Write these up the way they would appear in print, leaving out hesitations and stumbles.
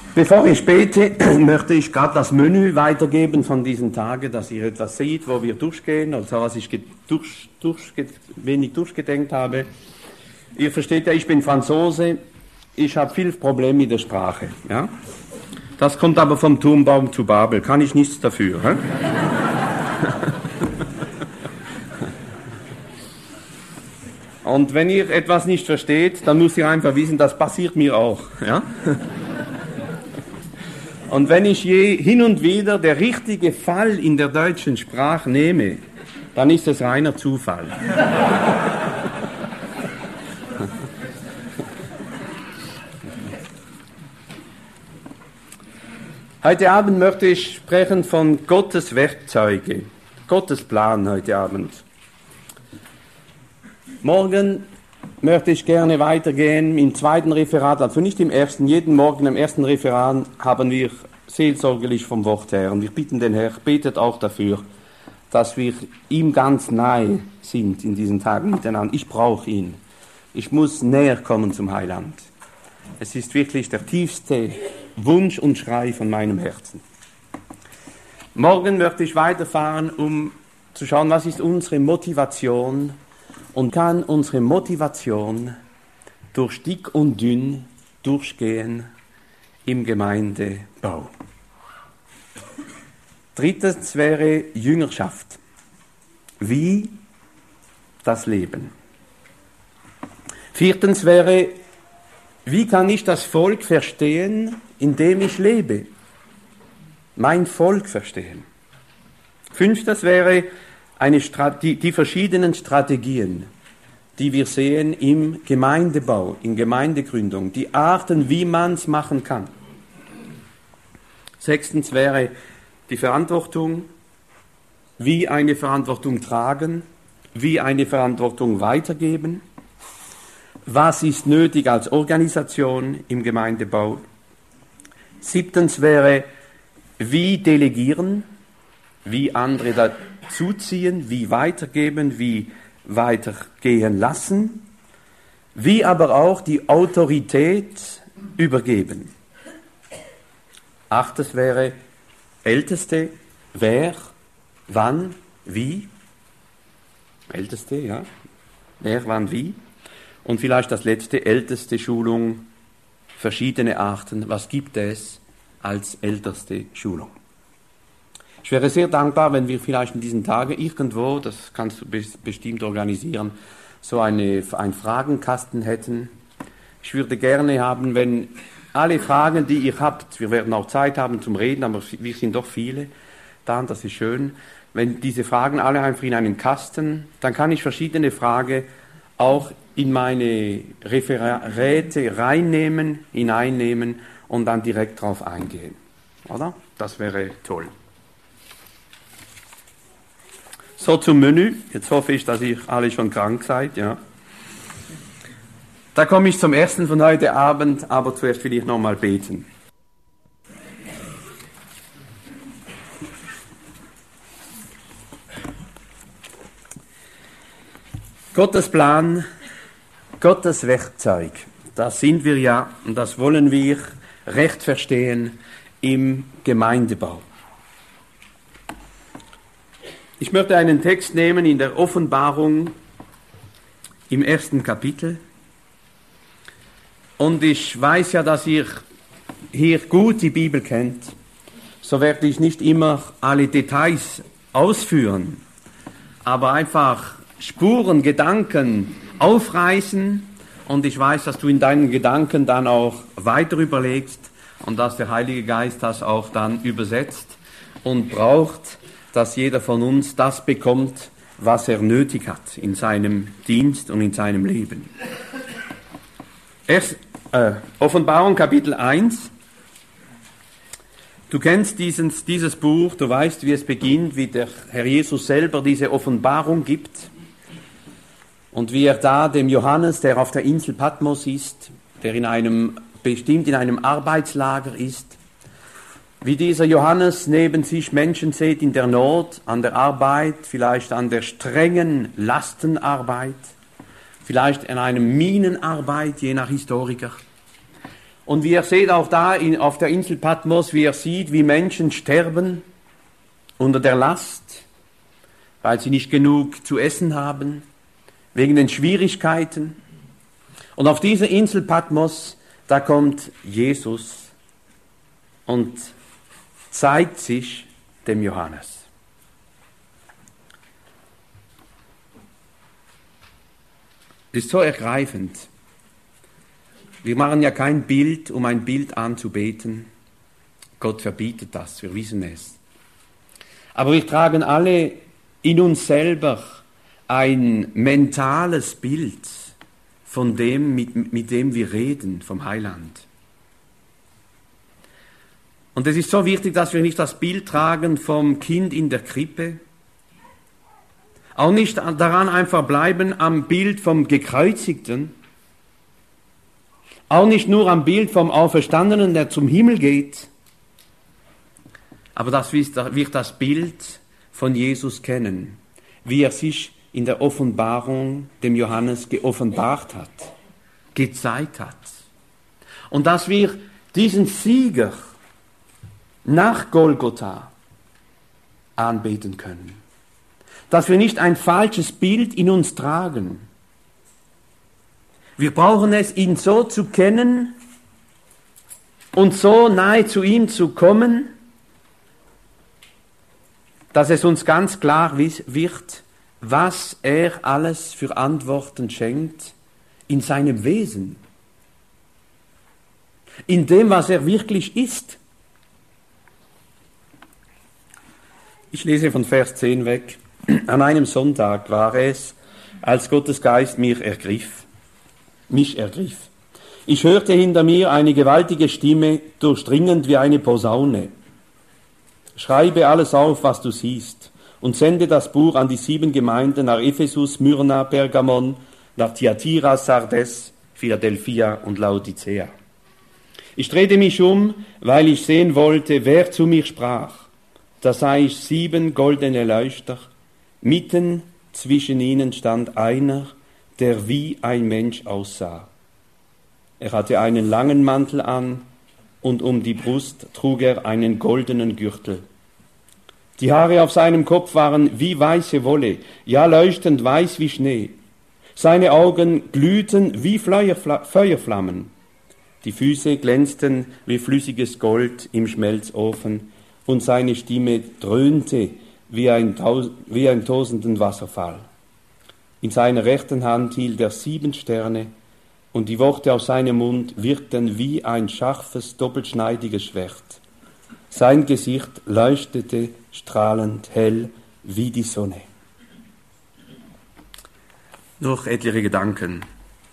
Bevor ich bete, möchte ich gerade das Menü weitergeben von diesen Tagen, dass ihr etwas seht, wo wir durchgehen, also was ich wenig durchgedenkt habe. Ihr versteht ja, ich bin Franzose, ich habe viel Probleme mit der Sprache. Ja? Das kommt aber vom Turmbaum zu Babel, kann ich nichts dafür. Hä? Und wenn ihr etwas nicht versteht, dann müsst ihr einfach wissen, das passiert mir auch. Ja? Und wenn ich hin und wieder der richtige Fall in der deutschen Sprache nehme, dann ist es reiner Zufall. Heute Abend möchte ich sprechen von Gottes Werkzeuge, Gottes Plan heute Abend. Morgen möchte ich gerne weitergehen im zweiten Referat, also nicht im ersten. Jeden Morgen im ersten Referat haben wir seelsorgerlich vom Wort her. Und wir bitten den Herrn, betet auch dafür, dass wir ihm ganz nahe sind in diesen Tagen miteinander. Ich brauche ihn. Ich muss näher kommen zum Heiland. Es ist wirklich der tiefste Wunsch und Schrei von meinem Herzen. Morgen möchte ich weiterfahren, um zu schauen, was ist unsere Motivation und kann unsere Motivation durch dick und dünn durchgehen im Gemeindebau. Drittens wäre Jüngerschaft. Wie das Leben. Viertens wäre, wie kann ich das Volk verstehen, in dem ich lebe? Mein Volk verstehen. Fünftens wäre die verschiedenen Strategien, die wir sehen im Gemeindebau, in Gemeindegründung, die Arten, wie man es machen kann. Sechstens wäre die Verantwortung, wie eine Verantwortung tragen, wie eine Verantwortung weitergeben, was ist nötig als Organisation im Gemeindebau. Siebtens wäre, wie delegieren, wie andere dazuziehen, wie weitergeben, wie weitergehen lassen, wie aber auch die Autorität übergeben. Achtes wäre Älteste, wer, wann, wie. Älteste, ja. Wer, wann, wie. Und vielleicht das letzte, älteste Schulung, verschiedene Arten. Was gibt es als älteste Schulung? Ich wäre sehr dankbar, wenn wir vielleicht in diesen Tagen irgendwo, das kannst du bestimmt organisieren, so einen Fragenkasten hätten. Ich würde gerne haben, wenn alle Fragen, die ihr habt, wir werden auch Zeit haben zum Reden, aber wir sind doch viele, dann, das ist schön, wenn diese Fragen alle einfach in einen Kasten, dann kann ich verschiedene Fragen auch in meine Referate hineinnehmen und dann direkt drauf eingehen. Oder? Das wäre toll. So zum Menü. Jetzt hoffe ich, dass ihr alle schon krank seid. Ja. Da komme ich zum ersten von heute Abend, aber zuerst will ich nochmal beten. Gottes Plan, Gottes Werkzeug, das sind wir ja und das wollen wir recht verstehen im Gemeindebau. Ich möchte einen Text nehmen in der Offenbarung im 1. Kapitel. Und ich weiß ja, dass ihr hier gut die Bibel kennt. So werde ich nicht immer alle Details ausführen, aber einfach Spuren, Gedanken aufreißen. Und ich weiß, dass du in deinen Gedanken dann auch weiter überlegst und dass der Heilige Geist das auch dann übersetzt und braucht, dass jeder von uns das bekommt, was er nötig hat in seinem Dienst und in seinem Leben. Offenbarung Kapitel 1. Du kennst dieses Buch, du weißt, wie es beginnt, wie der Herr Jesus selber diese Offenbarung gibt und wie er da dem Johannes, der auf der Insel Patmos ist, der bestimmt in einem Arbeitslager ist, wie dieser Johannes neben sich Menschen sieht in der Not, an der Arbeit, vielleicht an der strengen Lastenarbeit, vielleicht in einer Minenarbeit, je nach Historiker. Und wie ihr seht auch da auf der Insel Patmos, wie ihr sieht, wie Menschen sterben unter der Last, weil sie nicht genug zu essen haben, wegen den Schwierigkeiten. Und auf dieser Insel Patmos, da kommt Jesus und zeigt sich dem Johannes. Das ist so ergreifend. Wir machen ja kein Bild, um ein Bild anzubeten. Gott verbietet das, wir wissen es. Aber wir tragen alle in uns selber ein mentales Bild von dem, mit dem wir reden, vom Heiland. Und es ist so wichtig, dass wir nicht das Bild tragen vom Kind in der Krippe, auch nicht daran einfach bleiben am Bild vom Gekreuzigten, auch nicht nur am Bild vom Auferstandenen, der zum Himmel geht, aber dass wir das Bild von Jesus kennen, wie er sich in der Offenbarung dem Johannes geoffenbart hat, gezeigt hat. Und dass wir diesen Sieger nach Golgotha anbeten können. Dass wir nicht ein falsches Bild in uns tragen. Wir brauchen es, ihn so zu kennen und so nahe zu ihm zu kommen, dass es uns ganz klar wird, was er alles für Antworten schenkt in seinem Wesen, in dem, was er wirklich ist. Ich lese von Vers 10 weg. An einem Sonntag war es, als Gottes Geist mich ergriff. Ich hörte hinter mir eine gewaltige Stimme, durchdringend wie eine Posaune. Schreibe alles auf, was du siehst, und sende das Buch an die 7 Gemeinden nach Ephesus, Myrna, Pergamon, nach Thyatira, Sardes, Philadelphia und Laodicea. Ich drehte mich um, weil ich sehen wollte, wer zu mir sprach. Da sah ich 7 goldene Leuchter. Mitten zwischen ihnen stand einer, der wie ein Mensch aussah. Er hatte einen langen Mantel an und um die Brust trug er einen goldenen Gürtel. Die Haare auf seinem Kopf waren wie weiße Wolle, ja leuchtend weiß wie Schnee. Seine Augen glühten wie Feuerflammen. Die Füße glänzten wie flüssiges Gold im Schmelzofen und seine Stimme dröhnte wie ein tosenden Wasserfall. In seiner rechten Hand hielt er 7 Sterne, und die Worte aus seinem Mund wirkten wie ein scharfes, doppelschneidiges Schwert. Sein Gesicht leuchtete strahlend hell wie die Sonne. Noch etliche Gedanken.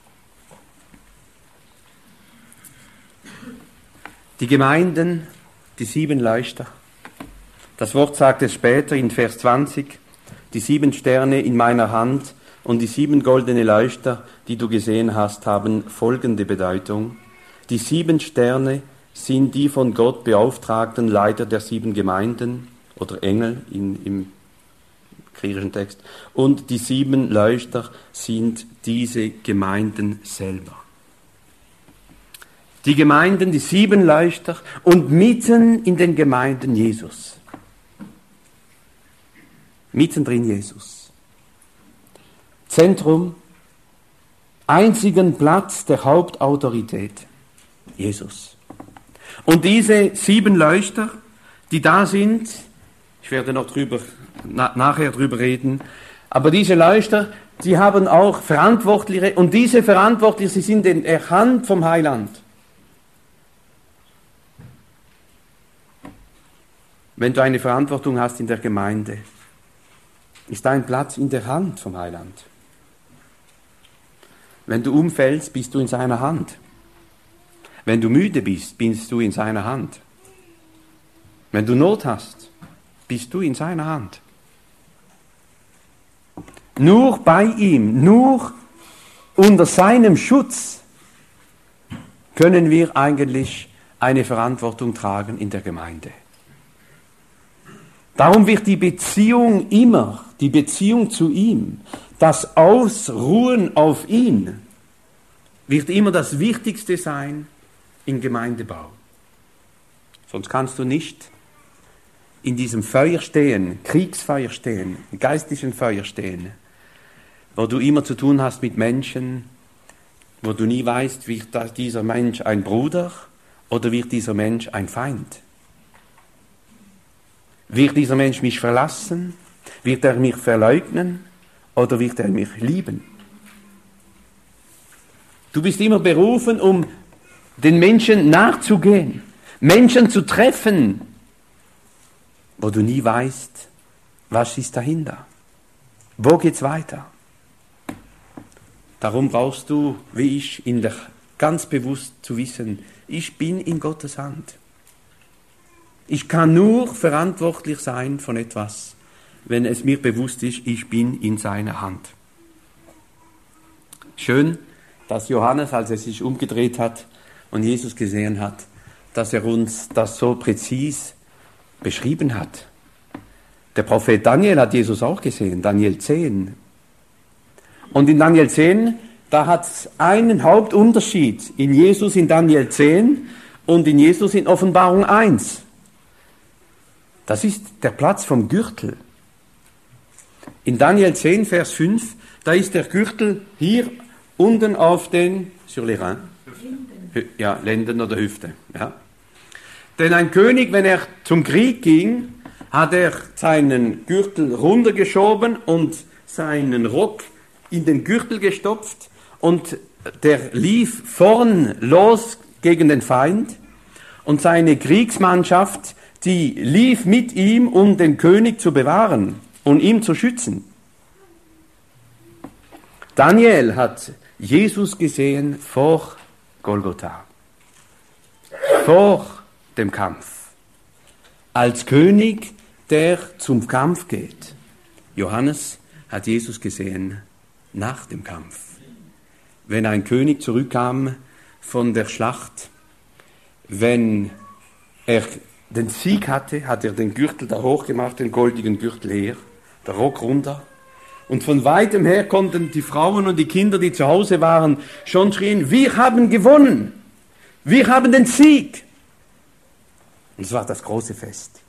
Die Gemeinden, die 7 Leuchter. Das Wort sagt es später in Vers 20, die 7 Sterne in meiner Hand und die 7 goldene Leuchter, die du gesehen hast, haben folgende Bedeutung. Die 7 Sterne sind die von Gott beauftragten Leiter der 7 Gemeinden oder Engel im griechischen Text. Und die 7 Leuchter sind diese Gemeinden selber. Die Gemeinden, die 7 Leuchter und mitten in den Gemeinden Jesus. Mittendrin Jesus. Zentrum, einzigen Platz der Hauptautorität, Jesus. Und diese 7 Leuchter, die da sind, ich werde noch nachher drüber reden, aber diese Leuchter, die haben auch Verantwortliche, und diese Verantwortlichen, sie sind in der Hand vom Heiland. Wenn du eine Verantwortung hast in der Gemeinde, ist dein Platz in der Hand vom Heiland. Wenn du umfällst, bist du in seiner Hand. Wenn du müde bist, bist du in seiner Hand. Wenn du Not hast, bist du in seiner Hand. Nur bei ihm, nur unter seinem Schutz können wir eigentlich eine Verantwortung tragen in der Gemeinde. Darum wird die Beziehung immer, die Beziehung zu ihm, das Ausruhen auf ihn, wird immer das Wichtigste sein in Gemeindebau. Sonst kannst du nicht in diesem Feuer stehen, Kriegsfeuer stehen, geistlichen Feuer stehen, wo du immer zu tun hast mit Menschen, wo du nie weißt, wird dieser Mensch ein Bruder oder wird dieser Mensch ein Feind? Wird dieser Mensch mich verlassen? Wird er mich verleugnen oder wird er mich lieben? Du bist immer berufen, um den Menschen nachzugehen, Menschen zu treffen, wo du nie weißt, was ist dahinter. Wo geht's weiter? Darum brauchst du, wie ich, ganz bewusst zu wissen, ich bin in Gottes Hand. Ich kann nur verantwortlich sein von etwas, wenn es mir bewusst ist, ich bin in seiner Hand. Schön, dass Johannes, als er sich umgedreht hat und Jesus gesehen hat, dass er uns das so präzis beschrieben hat. Der Prophet Daniel hat Jesus auch gesehen, Daniel 10. Und in Daniel 10, da hat es einen Hauptunterschied in Jesus in Daniel 10 und in Jesus in Offenbarung 1. Das ist der Platz vom Gürtel. In Daniel 10, Vers 5, da ist der Gürtel hier unten auf den, sur les reins, ja, Lenden oder Hüfte. Ja. Denn ein König, wenn er zum Krieg ging, hat er seinen Gürtel runtergeschoben und seinen Rock in den Gürtel gestopft und der lief vorn los gegen den Feind und seine Kriegsmannschaft, die lief mit ihm, um den König zu bewahren und ihm zu schützen. Daniel hat Jesus gesehen vor Golgotha, vor dem Kampf, als König, der zum Kampf geht. Johannes hat Jesus gesehen nach dem Kampf. Wenn ein König zurückkam von der Schlacht, wenn er den Sieg hatte, hat er den Gürtel da hochgemacht, den goldigen Gürtel her, der Rock runter. Und von weitem her konnten die Frauen und die Kinder, die zu Hause waren, schon schrien, wir haben gewonnen, wir haben den Sieg. Und es war das große Fest.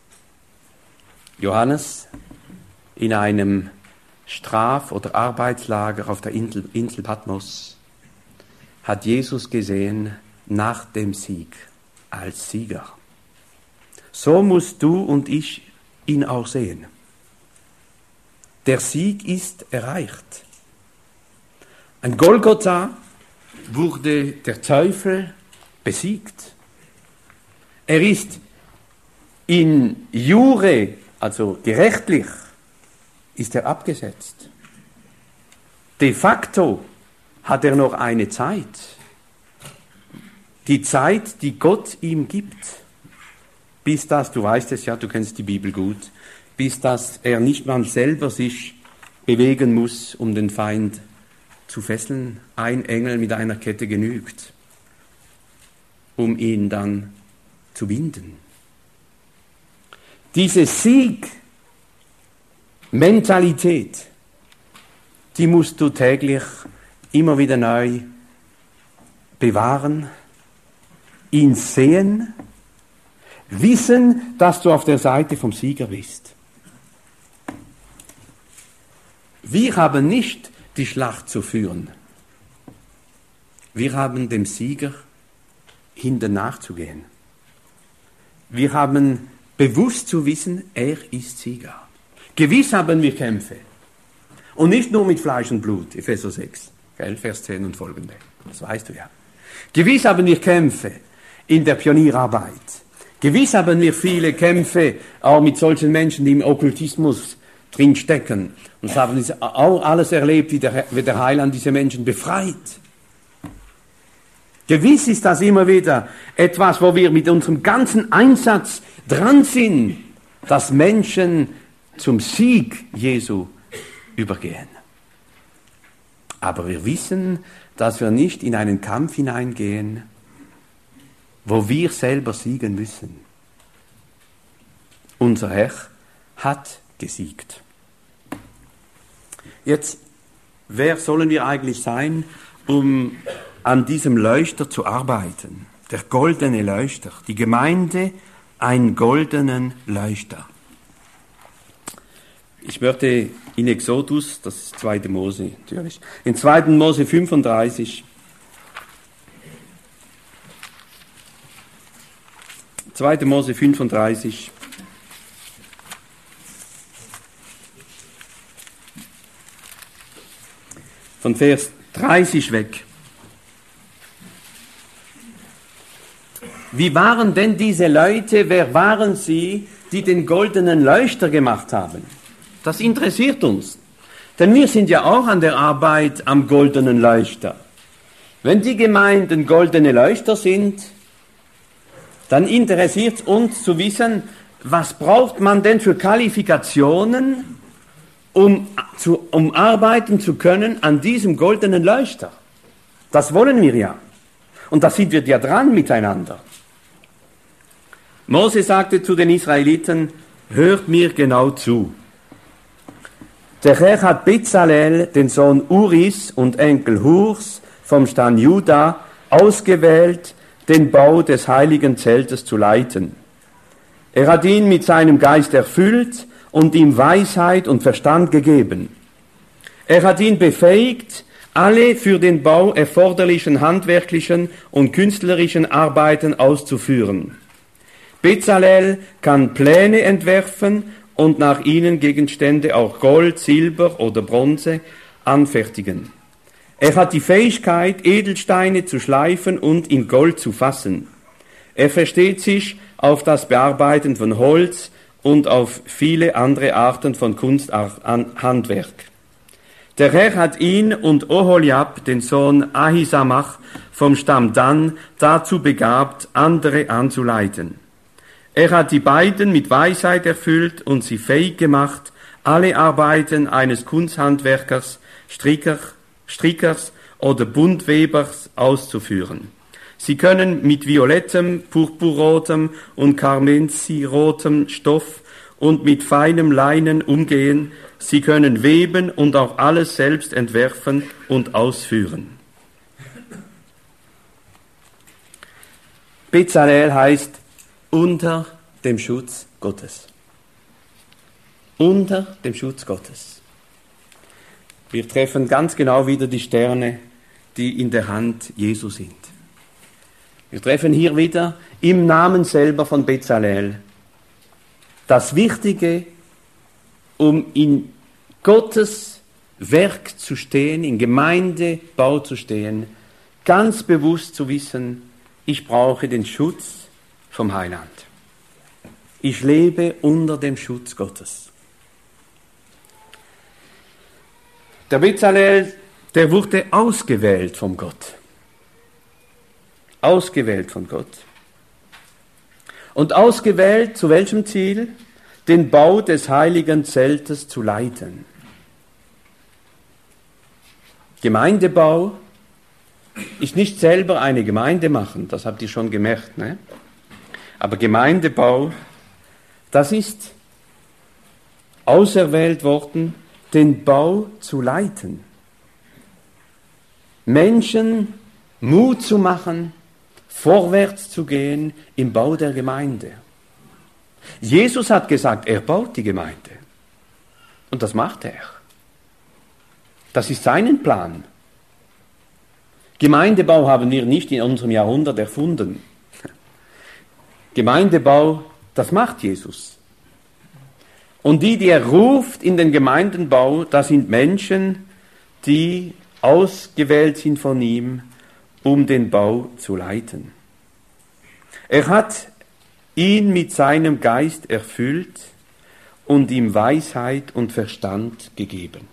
Johannes in einem Straf- oder Arbeitslager auf der Insel Patmos hat Jesus gesehen nach dem Sieg, als Sieger. So musst du und ich ihn auch sehen. Der Sieg ist erreicht. An Golgotha wurde der Teufel besiegt. Er ist in jure, also gerechtlich, ist er abgesetzt. De facto hat er noch eine Zeit. Die Zeit, die Gott ihm gibt. Bis das, du weißt es ja, du kennst die Bibel gut, bis dass er nicht mal selber sich bewegen muss, um den Feind zu fesseln. Ein Engel mit einer Kette genügt, um ihn dann zu binden. Diese Sieg-Mentalität, die musst du täglich immer wieder neu bewahren, ihn sehen, wissen, dass du auf der Seite vom Sieger bist. Wir haben nicht die Schlacht zu führen. Wir haben dem Sieger hinten nachzugehen. Wir haben bewusst zu wissen, er ist Sieger. Gewiss haben wir Kämpfe. Und nicht nur mit Fleisch und Blut, Epheser 6, Vers 10 und folgende. Das weißt du ja. Gewiss haben wir Kämpfe in der Pionierarbeit. Gewiss haben wir viele Kämpfe auch mit solchen Menschen, die im Okkultismus drinstecken. Und haben auch alles erlebt, wie der Heiland diese Menschen befreit. Gewiss ist das immer wieder etwas, wo wir mit unserem ganzen Einsatz dran sind, dass Menschen zum Sieg Jesu übergehen. Aber wir wissen, dass wir nicht in einen Kampf hineingehen, wo wir selber siegen müssen. Unser Herr hat gesiegt. Jetzt, wer sollen wir eigentlich sein, um an diesem Leuchter zu arbeiten? der goldene Leuchter. Die Gemeinde, ein goldenen Leuchter. Ich möchte in Exodus, das ist 2. Mose natürlich, in 2. Mose 35, 2. Mose 35, von Vers 30 weg. Wie waren denn diese Leute, wer waren sie, die den goldenen Leuchter gemacht haben? Das interessiert uns, denn wir sind ja auch an der Arbeit am goldenen Leuchter. Wenn die Gemeinden goldene Leuchter sind, dann interessiert es uns zu wissen, was braucht man denn für Qualifikationen, um arbeiten zu können an diesem goldenen Leuchter. Das wollen wir ja. Und da sind wir ja dran miteinander. Mose sagte zu den Israeliten, hört mir genau zu. Der Herr hat Bezalel, den Sohn Uris und Enkel Hurs vom Stamm Juda, ausgewählt, den Bau des heiligen Zeltes zu leiten. Er hat ihn mit seinem Geist erfüllt und ihm Weisheit und Verstand gegeben. Er hat ihn befähigt, alle für den Bau erforderlichen handwerklichen und künstlerischen Arbeiten auszuführen. Bezalel kann Pläne entwerfen und nach ihnen Gegenstände, auch Gold, Silber oder Bronze, anfertigen. Er hat die Fähigkeit, Edelsteine zu schleifen und in Gold zu fassen. Er versteht sich auf das Bearbeiten von Holz und auf viele andere Arten von Kunsthandwerk. Der Herr hat ihn und Oholiab, den Sohn Ahisamach vom Stamm Dan, dazu begabt, andere anzuleiten. Er hat die beiden mit Weisheit erfüllt und sie fähig gemacht, alle Arbeiten eines Kunsthandwerkers, Strickers oder Buntwebers auszuführen. Sie können mit violettem, purpurrotem und karmensirotem Stoff und mit feinem Leinen umgehen. Sie können weben und auch alles selbst entwerfen und ausführen. Bezalel heißt unter dem Schutz Gottes. Unter dem Schutz Gottes. Wir treffen ganz genau wieder die Sterne, die in der Hand Jesu sind. Wir treffen hier wieder im Namen selber von Bezalel das Wichtige, um in Gottes Werk zu stehen, in Gemeindebau zu stehen, ganz bewusst zu wissen, ich brauche den Schutz vom Heiland. Ich lebe unter dem Schutz Gottes. Der Bezalel, der wurde ausgewählt von Gott. Ausgewählt von Gott. Und ausgewählt zu welchem Ziel? Den Bau des heiligen Zeltes zu leiten. Gemeindebau ist nicht selber eine Gemeinde machen, das habt ihr schon gemerkt, ne? Aber Gemeindebau, das ist auserwählt worden, den Bau zu leiten. Menschen Mut zu machen, vorwärts zu gehen im Bau der Gemeinde. Jesus hat gesagt, er baut die Gemeinde. Und das macht er. Das ist sein Plan. Gemeindebau haben wir nicht in unserem Jahrhundert erfunden. Gemeindebau, das macht Jesus. Und die er ruft in den Gemeindenbau, das sind Menschen, die ausgewählt sind von ihm, um den Bau zu leiten. Er hat ihn mit seinem Geist erfüllt und ihm Weisheit und Verstand gegeben.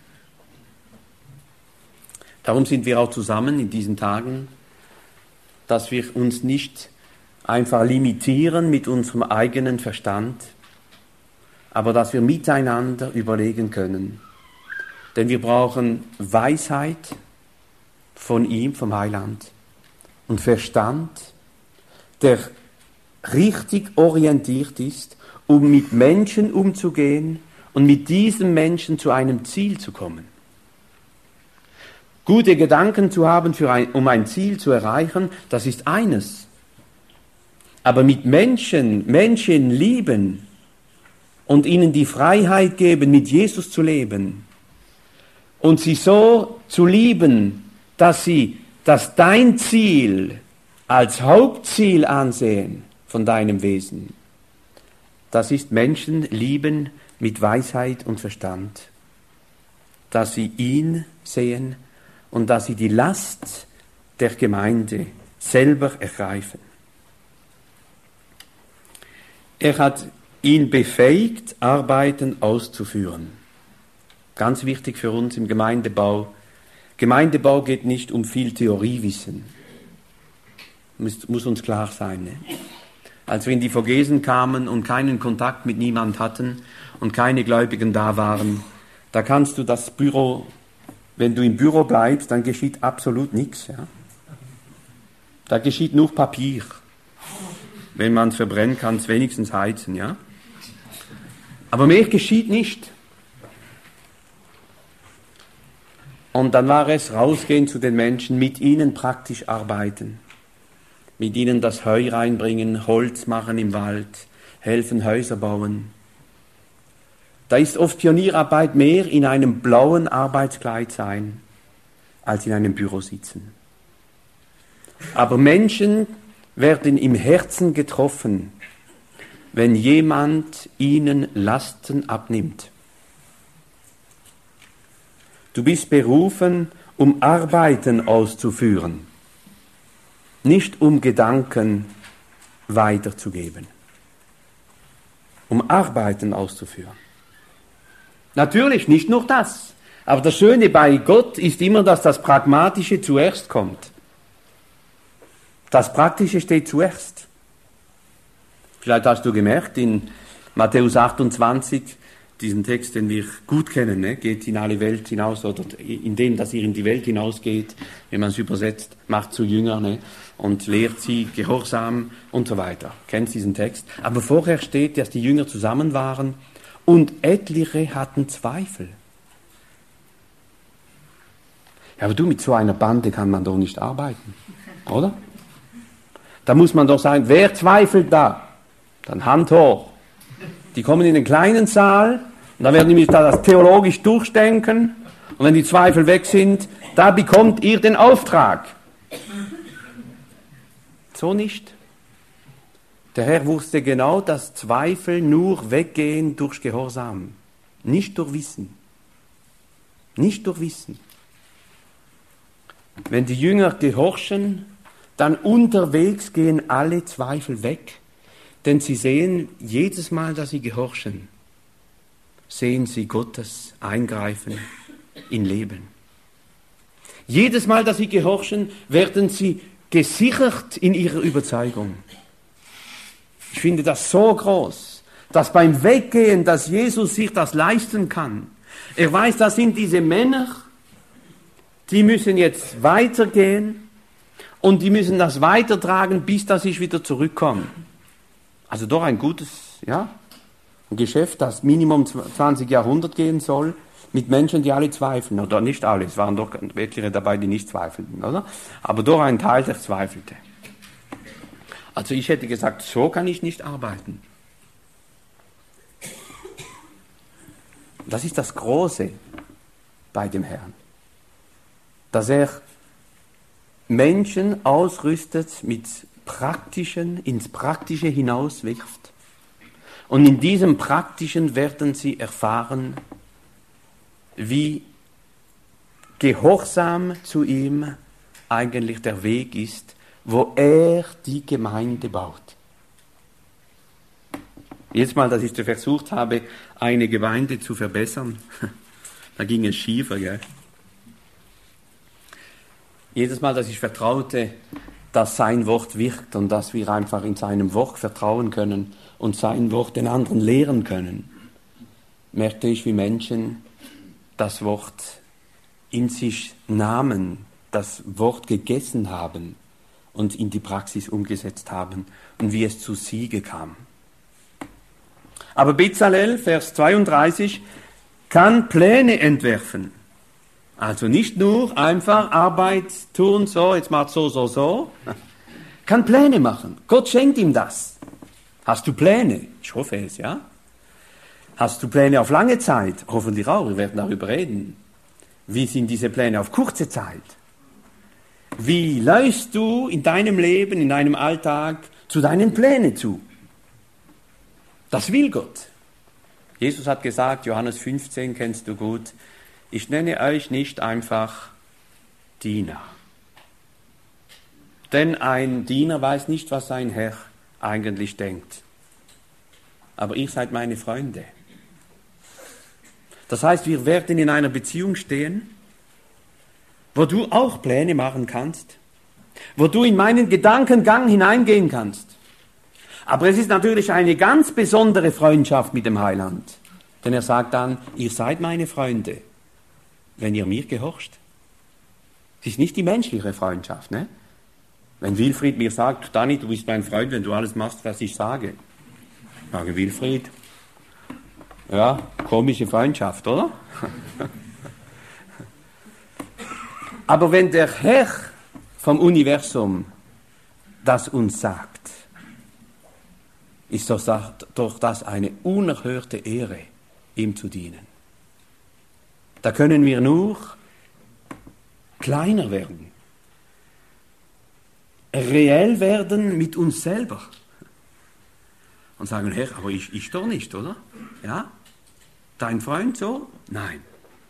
Darum sind wir auch zusammen in diesen Tagen, dass wir uns nicht einfach limitieren mit unserem eigenen Verstand, aber dass wir miteinander überlegen können. Denn wir brauchen Weisheit von ihm, vom Heiland, und Verstand, der richtig orientiert ist, um mit Menschen umzugehen und mit diesen Menschen zu einem Ziel zu kommen. Gute Gedanken zu haben, um ein Ziel zu erreichen, das ist eines. Aber mit Menschen lieben und ihnen die Freiheit geben, mit Jesus zu leben und sie so zu lieben, dass dein Ziel als Hauptziel ansehen von deinem Wesen. Das ist Menschen lieben mit Weisheit und Verstand. Dass sie ihn sehen und dass sie die Last der Gemeinde selber ergreifen. Er hat ihn befähigt, Arbeiten auszuführen. Ganz wichtig für uns im Gemeindebau. Gemeindebau geht nicht um viel Theoriewissen. Muss uns klar sein. Ne? Als wir in die Vogesen kamen und keinen Kontakt mit niemand hatten und keine Gläubigen da waren, da kannst du das Büro, wenn du im Büro bleibst, dann geschieht absolut nichts. Ja? Da geschieht nur Papier. Wenn man es verbrennt, kann es wenigstens heizen. Ja? Aber mehr geschieht nicht. Und dann war es rausgehen zu den Menschen, mit ihnen praktisch arbeiten. Mit ihnen das Heu reinbringen, Holz machen im Wald, helfen Häuser bauen. Da ist oft Pionierarbeit mehr in einem blauen Arbeitskleid sein, als in einem Büro sitzen. Aber Menschen werden im Herzen getroffen, wenn jemand ihnen Lasten abnimmt. Du bist berufen, um Arbeiten auszuführen, nicht um Gedanken weiterzugeben. Um Arbeiten auszuführen. Natürlich, nicht nur das. Aber das Schöne bei Gott ist immer, dass das Pragmatische zuerst kommt. Das Praktische steht zuerst. Vielleicht hast du gemerkt, in Matthäus 28, diesen Text, den wir gut kennen, ne? Geht in alle Welt hinaus, oder in dem, dass ihr in die Welt hinausgeht, wenn man es übersetzt, macht zu Jünger, ne? Und lehrt sie Gehorsam und so weiter. Kennst diesen Text? Aber vorher steht, dass die Jünger zusammen waren und etliche hatten Zweifel. Ja, aber du, mit so einer Bande kann man doch nicht arbeiten, oder? Da muss man doch sagen, wer zweifelt da? Dann Hand hoch. Die kommen in den kleinen Saal und dann werden die das theologisch durchdenken und wenn die Zweifel weg sind, da bekommt ihr den Auftrag. So nicht. Der Herr wusste genau, dass Zweifel nur weggehen durch Gehorsam, nicht durch Wissen. Nicht durch Wissen. Wenn die Jünger gehorchen, dann unterwegs gehen alle Zweifel weg. Denn sie sehen, jedes Mal, dass sie gehorchen, sehen sie Gottes Eingreifen in Leben. Jedes Mal, dass sie gehorchen, werden sie gesichert in ihrer Überzeugung. Ich finde das so groß, dass beim Weggehen, dass Jesus sich das leisten kann. Er weiß, das sind diese Männer, die müssen jetzt weitergehen und die müssen das weitertragen, bis dass ich wieder zurückkomme. Also doch ein gutes, ja, ein Geschäft, das Minimum 20 Jahrhundert gehen soll, mit Menschen, die alle zweifeln. Oder nicht alle, es waren doch etliche dabei, die nicht zweifelten, oder? Aber doch ein Teil, der zweifelte. Also ich hätte gesagt, so kann ich nicht arbeiten. Das ist das Große bei dem Herrn. Dass er Menschen ausrüstet mit ins Praktische hinauswirft. Und in diesem Praktischen werden sie erfahren, wie gehorsam zu ihm eigentlich der Weg ist, wo er die Gemeinde baut. Jetzt mal, dass ich versucht habe, eine Gemeinde zu verbessern, da ging es schiefer, gell? Jedes Mal, dass ich vertraute, dass sein Wort wirkt und dass wir einfach in seinem Wort vertrauen können und sein Wort den anderen lehren können, merkte ich, wie Menschen das Wort in sich nahmen, das Wort gegessen haben und in die Praxis umgesetzt haben und wie es zu Siege kam. Aber Bezalel, Vers 32, kann Pläne entwerfen. Also nicht nur einfach Arbeit tun, so, jetzt macht so. kann Pläne machen. Gott schenkt ihm das. Hast du Pläne? Ich hoffe es, ja. Hast du Pläne auf lange Zeit? Hoffentlich auch, wir werden darüber reden. Wie sind diese Pläne auf kurze Zeit? Wie läufst du in deinem Leben, in deinem Alltag zu deinen Plänen zu? Das will Gott. Jesus hat gesagt, Johannes 15 kennst du gut, ich nenne euch nicht einfach Diener. Denn ein Diener weiß nicht, was sein Herr eigentlich denkt. Aber ihr seid meine Freunde. Das heißt, wir werden in einer Beziehung stehen, wo du auch Pläne machen kannst, wo du in meinen Gedankengang hineingehen kannst. Aber es ist natürlich eine ganz besondere Freundschaft mit dem Heiland. Denn er sagt dann, ihr seid meine Freunde, wenn ihr mir gehorcht. Es ist nicht die menschliche Freundschaft, ne? Wenn Wilfried mir sagt, Dani, du bist mein Freund, wenn du alles machst, was ich sage. Ich sage, Wilfried, ja, komische Freundschaft, oder? Aber wenn der Herr vom Universum das uns sagt, ist doch das eine unerhörte Ehre, ihm zu dienen. Da können wir nur kleiner werden, reell werden mit uns selber und sagen, Herr, aber ich doch nicht, oder? Ja? Dein Freund so? Nein.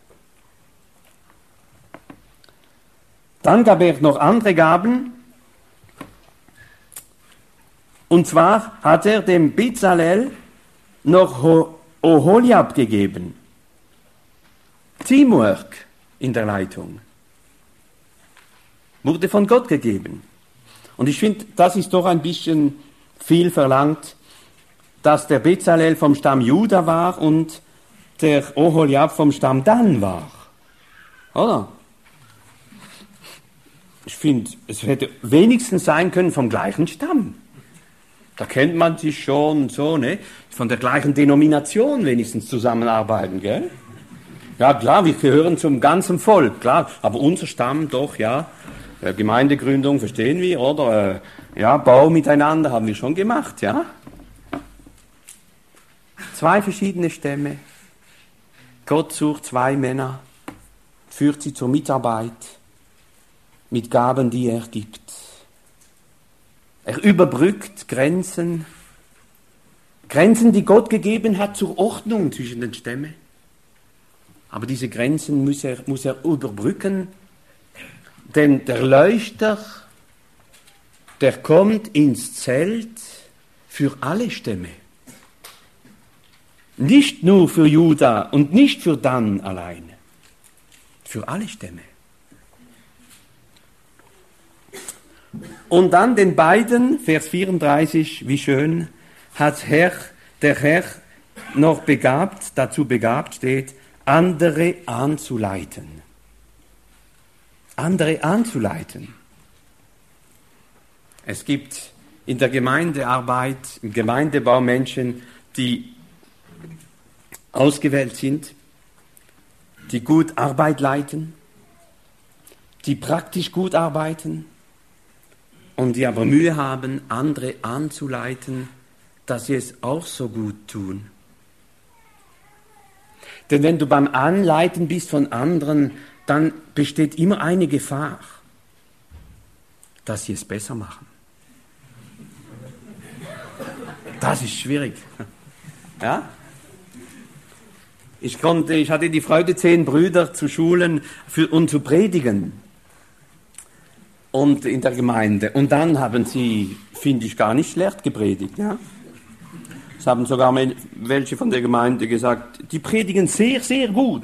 Dann gab er noch andere Gaben. Und zwar hat er dem Bezalel noch Oholiab gegeben. Teamwork in der Leitung. Wurde von Gott gegeben. Und ich finde, das ist doch ein bisschen viel verlangt, dass der Bezalel vom Stamm Juda war und der Oholiab vom Stamm Dan war. Oder? Ich finde, es hätte wenigstens sein können vom gleichen Stamm. Da kennt man sich schon und so, ne? Von der gleichen Denomination wenigstens zusammenarbeiten, gell? Ja, klar, wir gehören zum ganzen Volk, klar. Aber unser Stamm doch, ja. Gemeindegründung verstehen wir, oder? Ja, Bau miteinander haben wir schon gemacht, ja? 2 verschiedene Stämme. Gott sucht 2 Männer, führt sie zur Mitarbeit mit Gaben, die er gibt. Er überbrückt Grenzen, die Gott gegeben hat zur Ordnung zwischen den Stämmen. Aber diese Grenzen muss er überbrücken, denn der Leuchter, der kommt ins Zelt für alle Stämme. Nicht nur für Juda und nicht für Dan allein, für alle Stämme. Und dann den beiden, Vers 34, wie schön, hat der Herr noch dazu begabt steht, andere anzuleiten. Andere anzuleiten. Es gibt in der Gemeindearbeit, im Gemeindebau Menschen, die ausgewählt sind, die gut Arbeit leiten, die praktisch gut arbeiten und die aber Mühe haben, andere anzuleiten, dass sie es auch so gut tun. Denn wenn du beim Anleiten bist von anderen, dann besteht immer eine Gefahr, dass sie es besser machen. Das ist schwierig. Ja? Ich hatte die Freude, 10 Brüder zu schulen und zu predigen. Und in der Gemeinde. Und dann haben sie, finde ich, gar nicht schlecht gepredigt. Ja? Es haben sogar welche von der Gemeinde gesagt, die predigen sehr, sehr gut.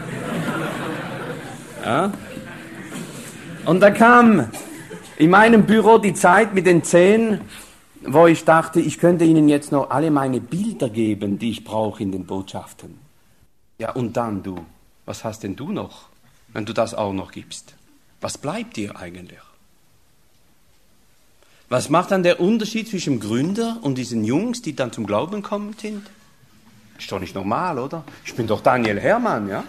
Ja? Und da kam in meinem Büro die Zeit mit den 10, wo ich dachte, ich könnte ihnen jetzt noch alle meine Bilder geben, die ich brauche in den Botschaften. Ja, und dann du, was hast denn du noch, wenn du das auch noch gibst? Was bleibt dir eigentlich? Was macht dann der Unterschied zwischen dem Gründer und diesen Jungs, die dann zum Glauben kommen sind? Ist doch nicht normal, oder? Ich bin doch Daniel Hermann, ja?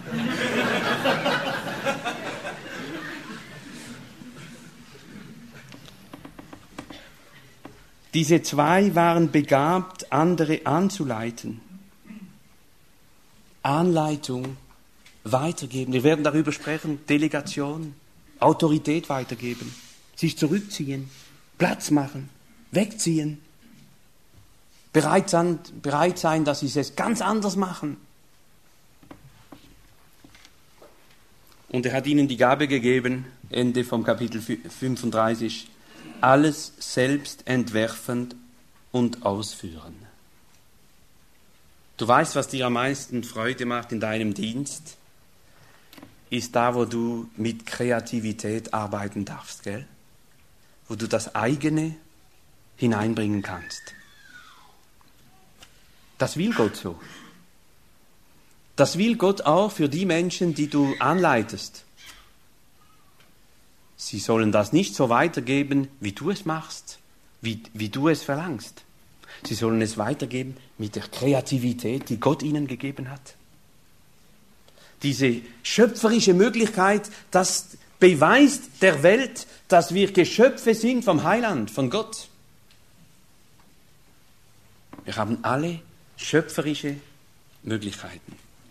Diese zwei waren begabt, andere anzuleiten. Anleitung, weitergeben. Wir werden darüber sprechen, Delegation, Autorität weitergeben, sich zurückziehen, Platz machen, wegziehen, bereit sein, dass sie es ganz anders machen. Und er hat ihnen die Gabe gegeben, Ende vom Kapitel 35, alles selbst entwerfend und ausführen. Du weißt, was dir am meisten Freude macht in deinem Dienst, ist da, wo du mit Kreativität arbeiten darfst, gell? Wo du das eigene hineinbringen kannst. Das will Gott so. Das will Gott auch für die Menschen, die du anleitest. Sie sollen das nicht so weitergeben, wie du es machst, wie du es verlangst. Sie sollen es weitergeben mit der Kreativität, die Gott ihnen gegeben hat. Diese schöpferische Möglichkeit, das beweist der Welt, dass wir Geschöpfe sind vom Heiland, von Gott. Wir haben alle schöpferische Möglichkeiten.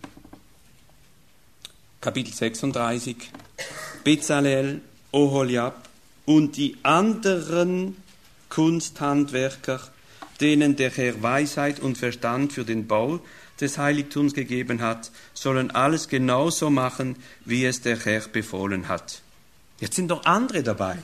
Kapitel 36, Bezalel, Oholiab und die anderen Kunsthandwerker, denen der Herr Weisheit und Verstand für den Bau des Heiligtums gegeben hat, sollen alles genauso machen, wie es der Herr befohlen hat. Jetzt sind noch andere dabei.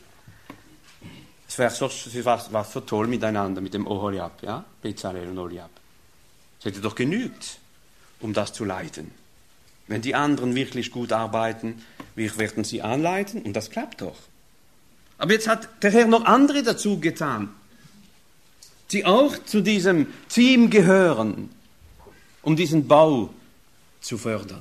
Es war so toll miteinander, mit dem Oholiab, ja? Bezalel und Oholiab. Es hätte doch genügt, um das zu leiten. Wenn die anderen wirklich gut arbeiten, wir werden sie anleiten und das klappt doch. Aber jetzt hat der Herr noch andere dazu getan, die auch zu diesem Team gehören, um diesen Bau zu fördern.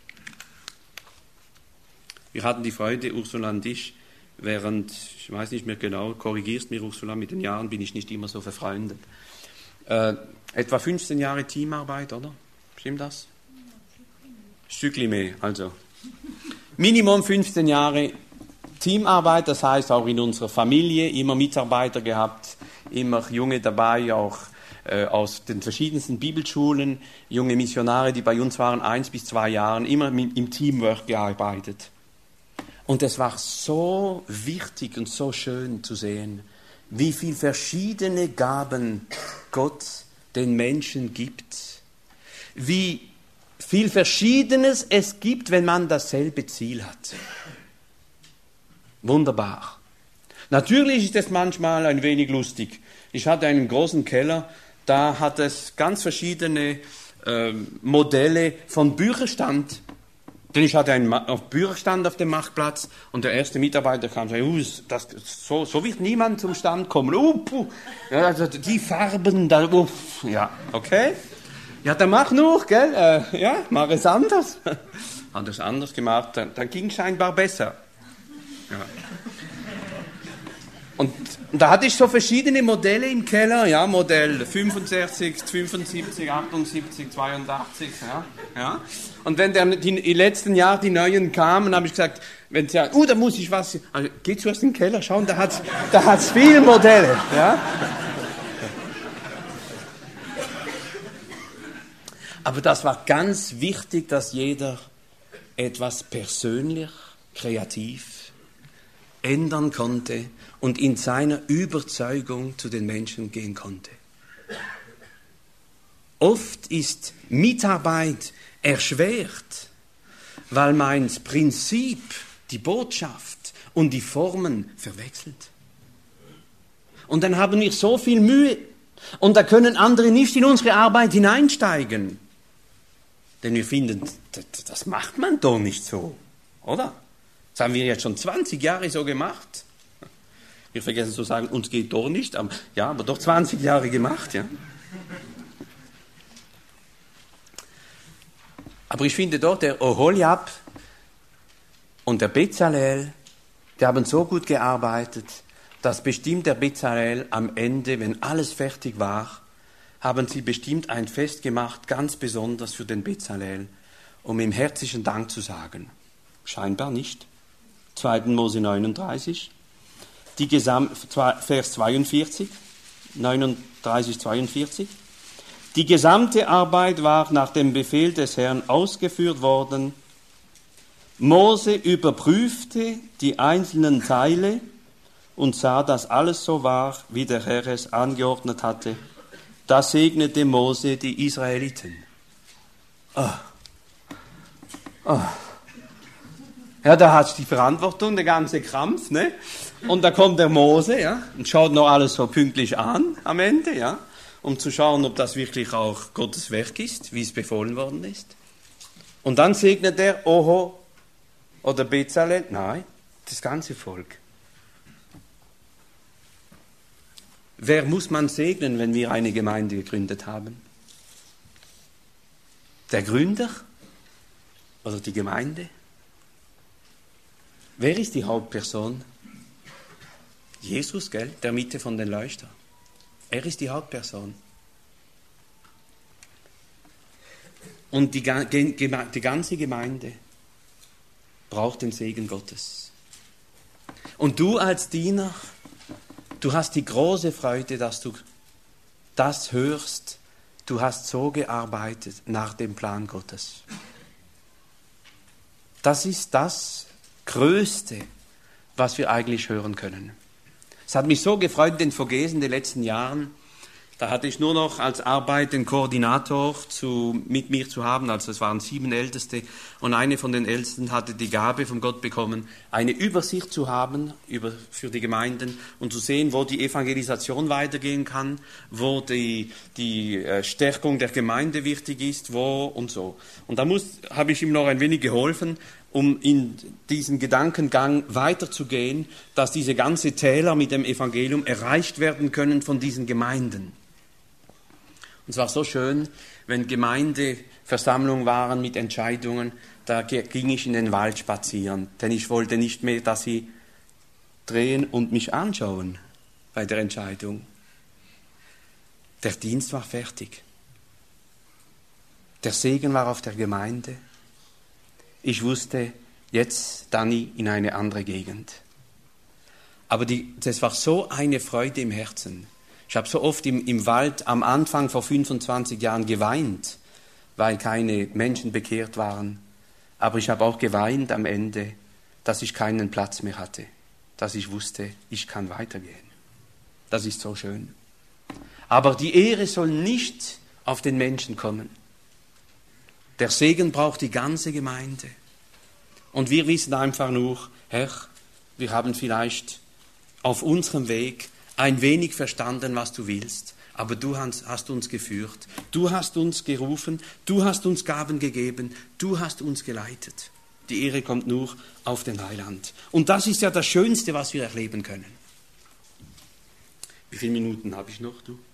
Wir hatten die Freude, Ursula und ich, während, ich weiß nicht mehr genau, korrigierst mir Ursula, mit den Jahren bin ich nicht immer so verfreundet, etwa 15 Jahre Teamarbeit, oder? Stimmt das? Stückli mehr, also. Minimum 15 Jahre Teamarbeit, das heißt auch in unserer Familie immer Mitarbeiter gehabt, immer Junge dabei, auch aus den verschiedensten Bibelschulen, junge Missionare, die bei uns waren, 1 bis 2 Jahre, immer im Teamwork gearbeitet. Und es war so wichtig und so schön zu sehen, wie viele verschiedene Gaben Gott den Menschen gibt, wie viel Verschiedenes es gibt, wenn man dasselbe Ziel hat. Wunderbar. Natürlich ist es manchmal ein wenig lustig. Ich hatte einen großen Keller, da hat es ganz verschiedene Modelle von Bücherstand. Denn ich hatte einen Bücherstand auf dem Marktplatz und der erste Mitarbeiter kam und sagte, so wird niemand zum Stand kommen. Ja, also die Farben, ja, okay. Ja, dann mach nur, gell? Ja, mach es anders. Hat es anders gemacht, dann ging es scheinbar besser. Ja. Und da hatte ich so verschiedene Modelle im Keller, ja, Modell 65, 75, 78, 82, ja. Und wenn die letzten Jahre die neuen kamen, habe ich gesagt, wenn sie sagen, da muss ich was, also, geh zuerst in den Keller, schauen, da hat's viele Modelle, ja. Aber das war ganz wichtig, dass jeder etwas persönlich, kreativ ändern konnte und in seiner Überzeugung zu den Menschen gehen konnte. Oft ist Mitarbeit erschwert, weil man das Prinzip, die Botschaft und die Formen verwechselt. Und dann haben wir so viel Mühe und da können andere nicht in unsere Arbeit hineinsteigen. Denn wir finden, das macht man doch nicht so, oder? Das haben wir jetzt schon 20 Jahre so gemacht. Wir vergessen zu sagen, uns geht doch nicht, aber doch 20 Jahre gemacht, ja. Aber ich finde doch, der Oholiab und der Bezalel, die haben so gut gearbeitet, dass bestimmt der Bezalel am Ende, wenn alles fertig war, haben sie bestimmt ein Fest gemacht, ganz besonders für den Bezalel, um ihm herzlichen Dank zu sagen. Scheinbar nicht. 2. Mose 39, Vers 42. 39, 42. Die gesamte Arbeit war nach dem Befehl des Herrn ausgeführt worden. Mose überprüfte die einzelnen Teile und sah, dass alles so war, wie der Herr es angeordnet hatte. Da segnete Mose die Israeliten. Ja, da hat die Verantwortung, der ganze Krampf, ne? Und da kommt der Mose, ja, und schaut noch alles so pünktlich an am Ende, ja, um zu schauen, ob das wirklich auch Gottes Werk ist, wie es befohlen worden ist. Und dann segnet er Oho oder Bezalel, nein, das ganze Volk. Wer muss man segnen, wenn wir eine Gemeinde gegründet haben? Der Gründer oder die Gemeinde? Wer ist die Hauptperson? Jesus, gell? Der Mitte von den Leuchtern. Er ist die Hauptperson. Und die ganze Gemeinde braucht den Segen Gottes. Und du als Diener, du hast die große Freude, dass du das hörst. Du hast so gearbeitet nach dem Plan Gottes. Das ist das Größte, was wir eigentlich hören können. Es hat mich so gefreut in den vergangenen letzten Jahren. Da hatte ich nur noch als Arbeit den Koordinator mit mir zu haben. Also es waren 7 Älteste und eine von den Ältesten hatte die Gabe von Gott bekommen, eine Übersicht zu haben für die Gemeinden und zu sehen, wo die Evangelisation weitergehen kann, wo die Stärkung der Gemeinde wichtig ist, wo und so. Und da habe ich ihm noch ein wenig geholfen, um in diesen Gedankengang weiterzugehen, dass diese ganze Täler mit dem Evangelium erreicht werden können von diesen Gemeinden. Und es war so schön, wenn Gemeindeversammlungen waren mit Entscheidungen, da ging ich in den Wald spazieren, denn ich wollte nicht mehr, dass sie drehen und mich anschauen bei der Entscheidung. Der Dienst war fertig. Der Segen war auf der Gemeinde. Ich wusste, jetzt Dani in eine andere Gegend. Aber das war so eine Freude im Herzen. Ich habe so oft im Wald am Anfang vor 25 Jahren geweint, weil keine Menschen bekehrt waren. Aber ich habe auch geweint am Ende, dass ich keinen Platz mehr hatte, dass ich wusste, ich kann weitergehen. Das ist so schön. Aber die Ehre soll nicht auf den Menschen kommen. Der Segen braucht die ganze Gemeinde. Und wir wissen einfach nur, Herr, wir haben vielleicht auf unserem Weg ein wenig verstanden, was du willst, aber du hast uns geführt, du hast uns gerufen, du hast uns Gaben gegeben, du hast uns geleitet. Die Ehre kommt nur auf den Heiland. Und das ist ja das Schönste, was wir erleben können. Wie viele Minuten habe ich noch, du?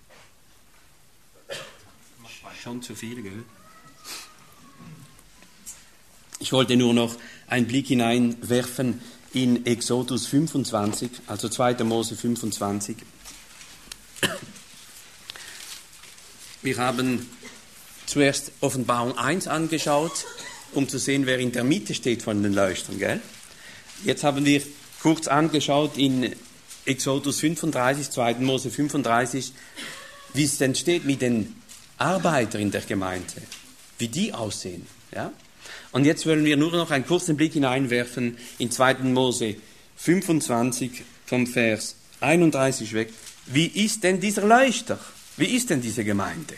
Schon zu viel, gell? Ich wollte nur noch einen Blick hineinwerfen in Exodus 25, also 2. Mose 25. Wir haben zuerst Offenbarung 1 angeschaut, um zu sehen, wer in der Mitte steht von den Leuchtern, gell? Jetzt haben wir kurz angeschaut in Exodus 35, 2. Mose 35, wie es denn steht mit den Arbeitern in der Gemeinde, wie die aussehen, ja? Und jetzt wollen wir nur noch einen kurzen Blick hineinwerfen in 2. Mose 25 vom Vers 31 weg. Wie ist denn dieser Leuchter? Wie ist denn diese Gemeinde?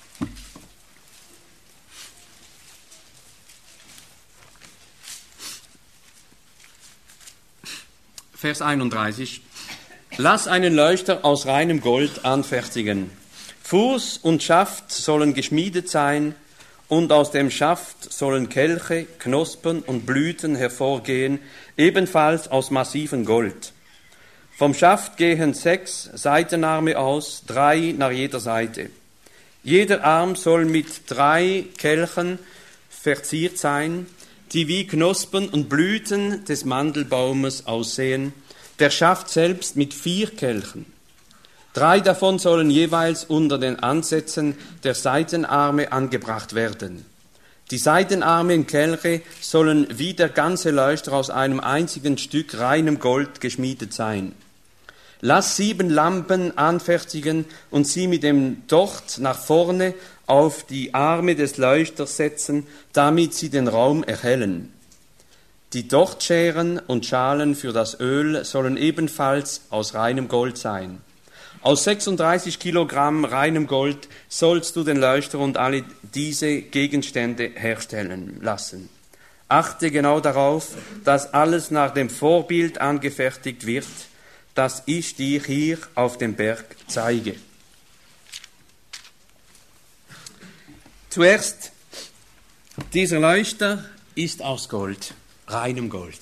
Vers 31. Lass einen Leuchter aus reinem Gold anfertigen. Fuß und Schaft sollen geschmiedet sein, und aus dem Schaft sollen Kelche, Knospen und Blüten hervorgehen, ebenfalls aus massivem Gold. Vom Schaft gehen 6 Seitenarme aus, 3 nach jeder Seite. Jeder Arm soll mit 3 Kelchen verziert sein, die wie Knospen und Blüten des Mandelbaumes aussehen, der Schaft selbst mit 4 Kelchen. 3 davon sollen jeweils unter den Ansätzen der Seitenarme angebracht werden. Die Seitenarme und Kelche sollen wie der ganze Leuchter aus einem einzigen Stück reinem Gold geschmiedet sein. lass 7 Lampen anfertigen und sie mit dem Docht nach vorne auf die Arme des Leuchters setzen, damit sie den Raum erhellen. Die Dochtscheren und Schalen für das Öl sollen ebenfalls aus reinem Gold sein. Aus 36 Kilogramm reinem Gold sollst du den Leuchter und alle diese Gegenstände herstellen lassen. Achte genau darauf, dass alles nach dem Vorbild angefertigt wird, das ich dir hier auf dem Berg zeige. Zuerst, dieser Leuchter ist aus Gold, reinem Gold.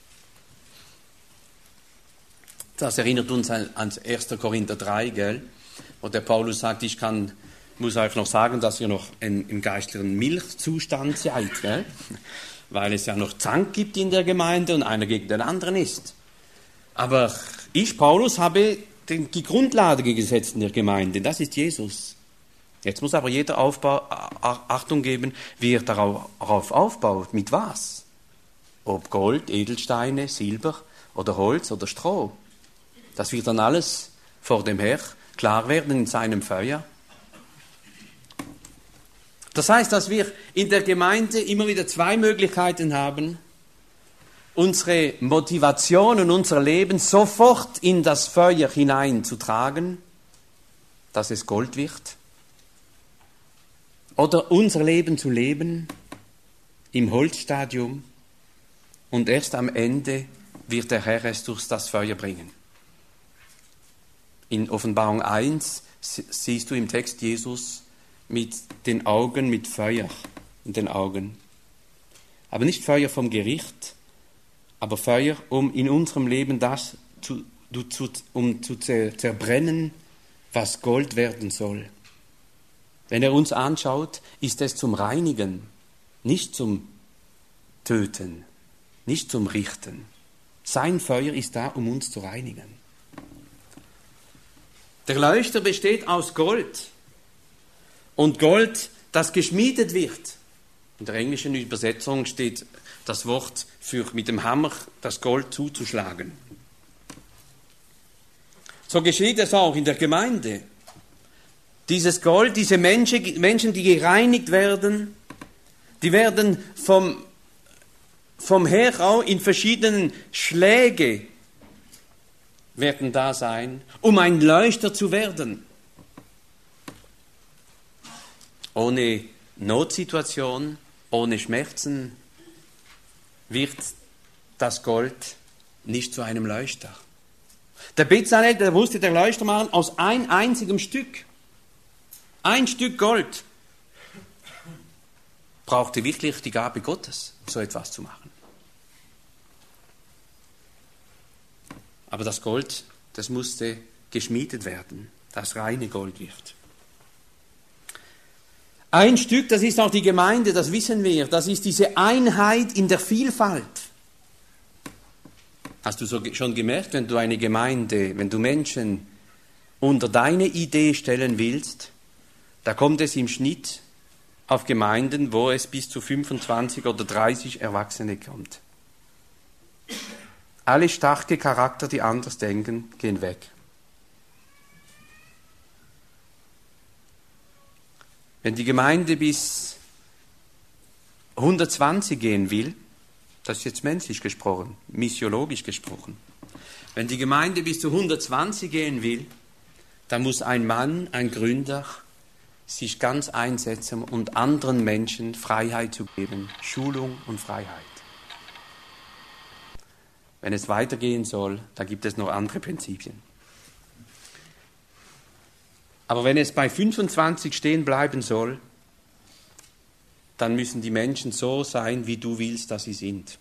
Das erinnert uns an 1. Korinther 3, gell? Wo der Paulus sagt, muss euch noch sagen, dass ihr noch im geistlichen Milchzustand seid, gell? Weil es ja noch Zank gibt in der Gemeinde und einer gegen den anderen ist. Aber ich, Paulus, habe die Grundlage gesetzt in der Gemeinde, das ist Jesus. Jetzt muss aber jeder Achtung geben, wie er darauf aufbaut, mit was? Ob Gold, Edelsteine, Silber oder Holz oder Stroh. Das wird dann alles vor dem Herrn klar werden in seinem Feuer. Das heißt, dass wir in der Gemeinde immer wieder 2 Möglichkeiten haben, unsere Motivation und unser Leben sofort in das Feuer hineinzutragen, dass es Gold wird. Oder unser Leben zu leben im Holzstadium und erst am Ende wird der Herr es durch das Feuer bringen. In Offenbarung 1 siehst du im Text Jesus mit den Augen, mit Feuer in den Augen. Aber nicht Feuer vom Gericht, aber Feuer, um in unserem Leben das zu zerbrennen, was Gold werden soll. Wenn er uns anschaut, ist es zum Reinigen, nicht zum Töten, nicht zum Richten. Sein Feuer ist da, um uns zu reinigen. Der Leuchter besteht aus Gold. Und Gold, das geschmiedet wird. In der englischen Übersetzung steht das Wort für mit dem Hammer das Gold zuzuschlagen. So geschieht es auch in der Gemeinde. Dieses Gold, diese Menschen, die gereinigt werden, die werden vom Herr auch in verschiedenen Schläge werden da sein, um ein Leuchter zu werden. Ohne Notsituation, ohne Schmerzen wird das Gold nicht zu einem Leuchter. Der Bezalel, der musste der Leuchter machen aus ein einzigem Stück. Ein Stück Gold. Brauchte wirklich die Gabe Gottes, so etwas zu machen. Aber das Gold, das musste geschmiedet werden, das reine Gold wird. Ein Stück, das ist auch die Gemeinde, das wissen wir, das ist diese Einheit in der Vielfalt. Hast du schon gemerkt, wenn du eine Gemeinde, wenn du Menschen unter deine Idee stellen willst, da kommt es im Schnitt auf Gemeinden, wo es bis zu 25 oder 30 Erwachsene kommt. Alle starke Charakter, die anders denken, gehen weg. Wenn die Gemeinde bis 120 gehen will, das ist jetzt menschlich gesprochen, missiologisch gesprochen, wenn die Gemeinde bis zu 120 gehen will, dann muss ein Mann, ein Gründer, sich ganz einsetzen und anderen Menschen Freiheit zu geben, Schulung und Freiheit. Wenn es weitergehen soll, da gibt es noch andere Prinzipien. Aber wenn es bei 25 stehen bleiben soll, dann müssen die Menschen so sein, wie du willst, dass sie sind.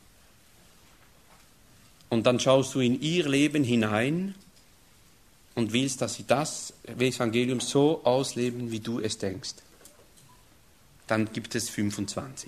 Und dann schaust du in ihr Leben hinein und willst, dass sie das Evangelium so ausleben, wie du es denkst. Dann gibt es 25.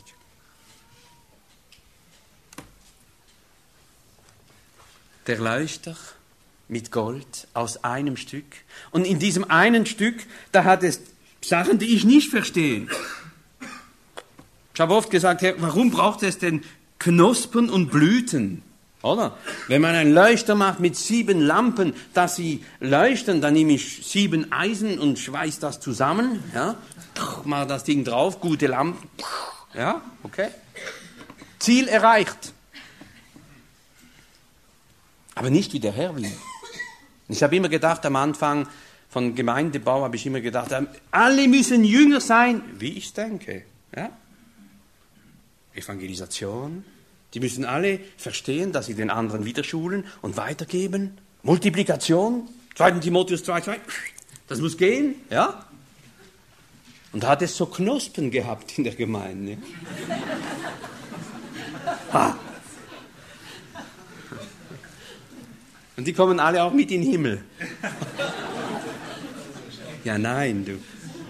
Der Leuchter mit Gold aus einem Stück. Und in diesem einen Stück, da hat es Sachen, die ich nicht verstehe. Ich habe oft gesagt, Herr, warum braucht es denn Knospen und Blüten Oder? Wenn man einen Leuchter macht mit 7 Lampen, dass sie leuchten, dann nehme ich 7 Eisen und schweiß das zusammen, ja, mache das Ding drauf, gute Lampen, ja, okay. Ziel erreicht. Aber nicht wie der Herr will. Ich habe immer gedacht, am Anfang von Gemeindebau habe ich immer gedacht, alle müssen Jünger sein, wie ich denke. Ja? Evangelisation. Die müssen alle verstehen, dass sie den anderen wieder schulen und weitergeben. Multiplikation, 2. Timotheus 2,2, das muss gehen. Ja? Und da hat es so Knospen gehabt in der Gemeinde. Ha. Und die kommen alle auch mit in den Himmel. Ja, nein, du.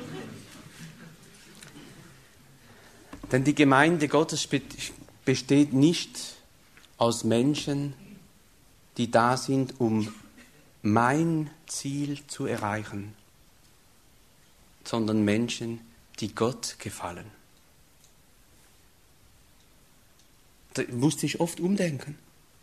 Denn die Gemeinde Gottes besteht nicht aus Menschen, die da sind, um mein Ziel zu erreichen, sondern Menschen, die Gott gefallen. Da musste ich oft umdenken.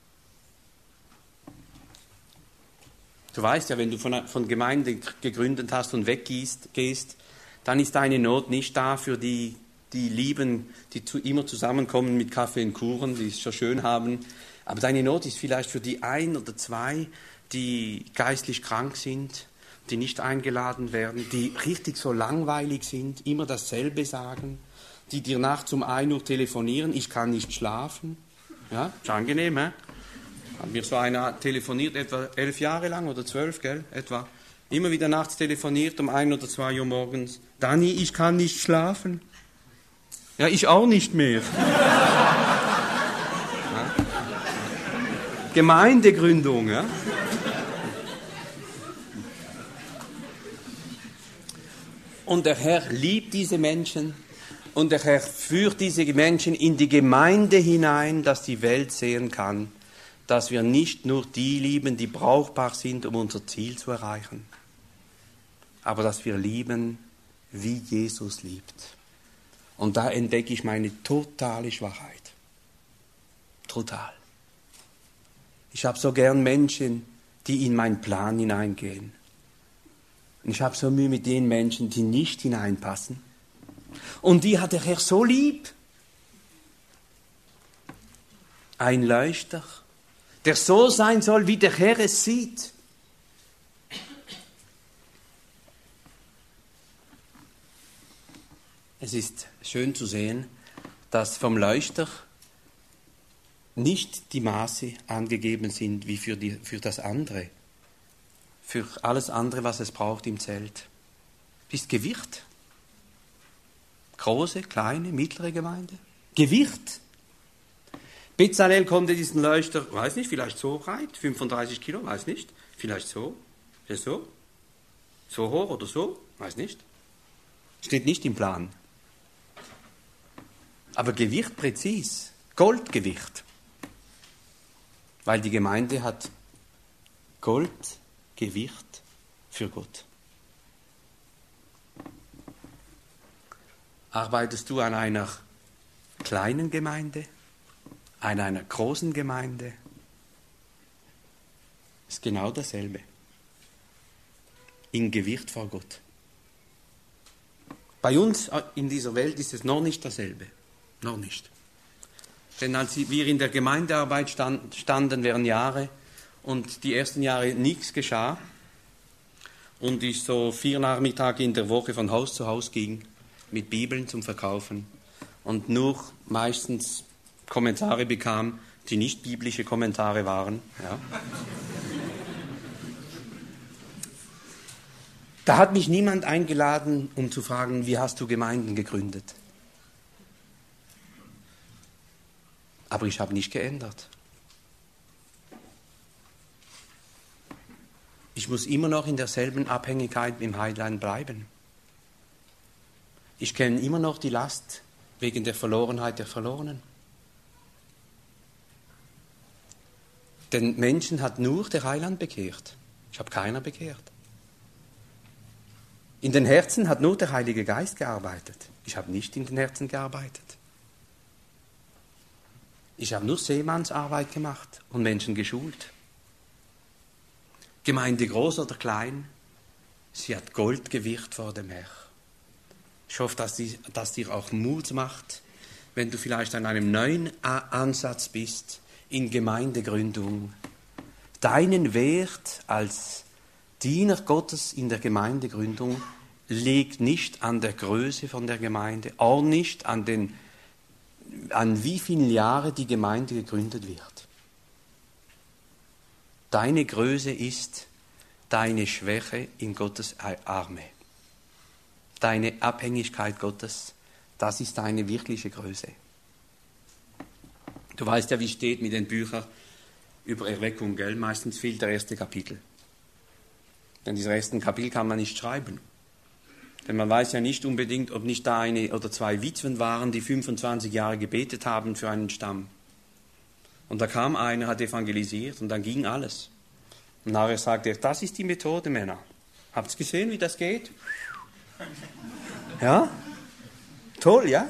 Du weißt ja, wenn du von Gemeinde gegründet hast und weggehst, dann ist deine Not nicht da für die Lieben, die immer zusammenkommen mit Kaffee und Kuchen, die es schon schön haben. Aber deine Not ist vielleicht für die 1 oder 2, die geistlich krank sind, die nicht eingeladen werden, die richtig so langweilig sind, immer dasselbe sagen, die dir nachts um 1 Uhr telefonieren, ich kann nicht schlafen. Ja, ist angenehm, hä? Hat mir so einer telefoniert, etwa 11 Jahre lang oder 12, gell, etwa. Immer wieder nachts telefoniert, um 1 oder 2 Uhr morgens. Dani, ich kann nicht schlafen. Ja, ich auch nicht mehr. Ja. Gemeindegründung, ja. Und der Herr liebt diese Menschen und der Herr führt diese Menschen in die Gemeinde hinein, dass die Welt sehen kann, dass wir nicht nur die lieben, die brauchbar sind, um unser Ziel zu erreichen, aber dass wir lieben, wie Jesus liebt. Und da entdecke ich meine totale Schwachheit. Total. Ich habe so gern Menschen, die in meinen Plan hineingehen. Und ich habe so Mühe mit den Menschen, die nicht hineinpassen. Und die hat der Herr so lieb. Ein Leuchter, der so sein soll, wie der Herr es sieht. Es ist schön zu sehen, dass vom Leuchter nicht die Maße angegeben sind wie für das andere, für alles andere, was es braucht im Zelt. Ist Gewicht. Große, kleine, mittlere Gemeinde. Gewicht. Bezalel konnte diesen Leuchter, weiß nicht, vielleicht so breit, 35 Kilo, weiß nicht, vielleicht so, so hoch oder so, weiß nicht. Steht nicht im Plan. Aber Gewicht präzis, Goldgewicht. Weil die Gemeinde hat Goldgewicht für Gott. Arbeitest du an einer kleinen Gemeinde, an einer großen Gemeinde? Ist genau dasselbe. In Gewicht vor Gott. Bei uns in dieser Welt ist es noch nicht dasselbe. Noch nicht. Denn als wir in der Gemeindearbeit standen während Jahre und die ersten Jahre nichts geschah und ich so 4 Nachmittage in der Woche von Haus zu Haus ging mit Bibeln zum Verkaufen und nur meistens Kommentare bekam, die nicht biblische Kommentare waren. Ja. Da hat mich niemand eingeladen, um zu fragen, wie hast du Gemeinden gegründet? Aber ich habe nicht geändert. Ich muss immer noch in derselben Abhängigkeit im Heiland bleiben. Ich kenne immer noch die Last wegen der Verlorenheit der Verlorenen. Den Menschen hat nur der Heiland bekehrt. Ich habe keiner bekehrt. In den Herzen hat nur der Heilige Geist gearbeitet. Ich habe nicht in den Herzen gearbeitet. Ich habe nur Seemannsarbeit gemacht und Menschen geschult. Gemeinde groß oder klein, sie hat Goldgewicht vor dem Herrn. Ich hoffe, dass dir auch Mut macht, wenn du vielleicht an einem neuen Ansatz bist in Gemeindegründung, deinen Wert als Diener Gottes in der Gemeindegründung liegt nicht an der Größe von der Gemeinde, auch nicht an wie viele Jahre die Gemeinde gegründet wird. Deine Größe ist deine Schwäche in Gottes Arme. Deine Abhängigkeit Gottes, das ist deine wirkliche Größe. Du weißt ja, wie es steht mit den Büchern über Erweckung, gell? Meistens fehlt der erste Kapitel. Denn dieses erste Kapitel kann man nicht schreiben. Denn man weiß ja nicht unbedingt, ob nicht da eine oder zwei Witwen waren, die 25 Jahre gebetet haben für einen Stamm. Und da kam einer, hat evangelisiert und dann ging alles. Und nachher sagt er, das ist die Methode, Männer. Habt ihr gesehen, wie das geht? Ja? Toll, ja?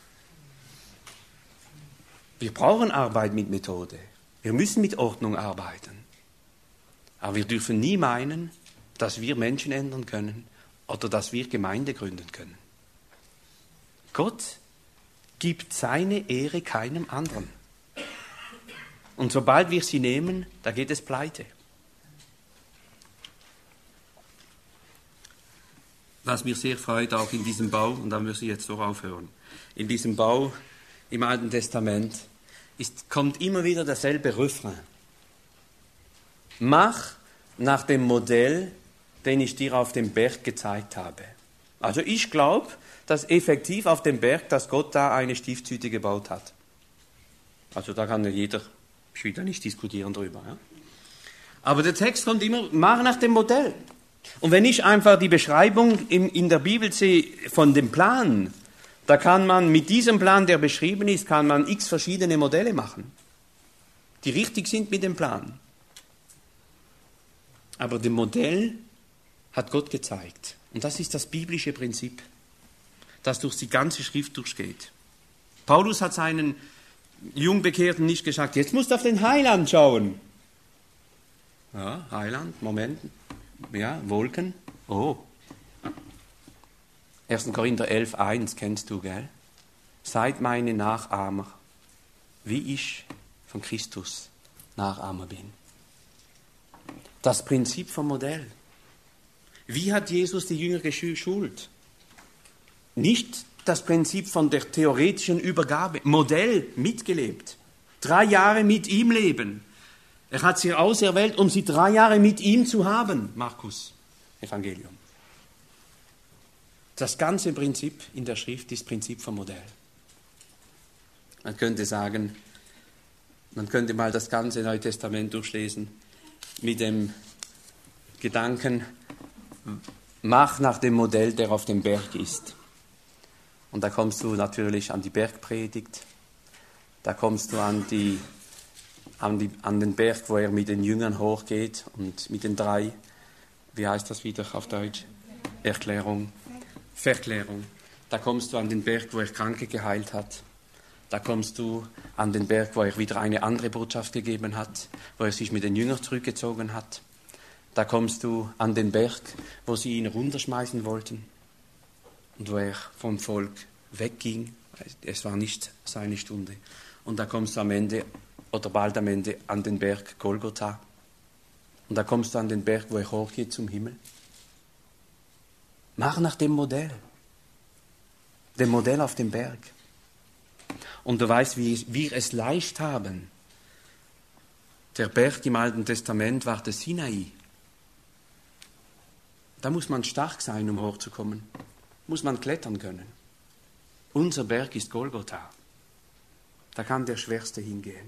Wir brauchen Arbeit mit Methode. Wir müssen mit Ordnung arbeiten. Aber wir dürfen nie meinen, dass wir Menschen ändern können oder dass wir Gemeinde gründen können. Gott gibt seine Ehre keinem anderen. Und sobald wir sie nehmen, da geht es pleite. Was mich sehr freut, auch in diesem Bau, und da muss ich jetzt doch aufhören, in diesem Bau im Alten Testament kommt immer wieder derselbe Refrain. Mach nach dem Modell, den ich dir auf dem Berg gezeigt habe. Also ich glaube, dass effektiv auf dem Berg, dass Gott da eine Stiftshütte gebaut hat. Also da kann ja jeder, ich will da nicht diskutieren drüber. Ja? Aber der Text kommt immer, mach nach dem Modell. Und wenn ich einfach die Beschreibung in der Bibel sehe von dem Plan, da kann man mit diesem Plan, der beschrieben ist, kann man x verschiedene Modelle machen, die richtig sind mit dem Plan. Aber dem Modell hat Gott gezeigt. Und das ist das biblische Prinzip, das durch die ganze Schrift durchgeht. Paulus hat seinen Jungbekehrten nicht gesagt, jetzt musst du auf den Heiland schauen. Ja, Heiland, Moment. Ja, Wolken. Oh. 1. Korinther 11,1 kennst du, gell? Seid meine Nachahmer, wie ich von Christus Nachahmer bin. Das Prinzip vom Modell. Wie hat Jesus die Jünger geschult? Nicht das Prinzip von der theoretischen Übergabe. Modell mitgelebt. 3 Jahre mit ihm leben. Er hat sie auserwählt, um sie 3 Jahre mit ihm zu haben. Markus, Evangelium. Das ganze Prinzip in der Schrift ist Prinzip vom Modell. Man könnte sagen, man könnte mal das ganze Neue Testament durchlesen mit dem Gedanken, mach nach dem Modell, der auf dem Berg ist. Und da kommst du natürlich an die Bergpredigt, da kommst du an den Berg, wo er mit den Jüngern hochgeht und mit den 3, wie heißt das wieder auf Deutsch? Verklärung. Da kommst du an den Berg, wo er Kranke geheilt hat. Da kommst du an den Berg, wo er wieder eine andere Botschaft gegeben hat, wo er sich mit den Jüngern zurückgezogen hat. Da kommst du an den Berg, wo sie ihn runterschmeißen wollten und wo er vom Volk wegging. Es war nicht seine Stunde. Und da kommst du am Ende oder bald am Ende an den Berg Golgotha. Und da kommst du an den Berg, wo er hochgeht zum Himmel. Mach nach dem Modell auf dem Berg. Und du weißt, wie wir es leicht haben. Der Berg im Alten Testament war der Sinai. Da muss man stark sein, um hochzukommen. Muss man klettern können. Unser Berg ist Golgotha. Da kann der Schwerste hingehen.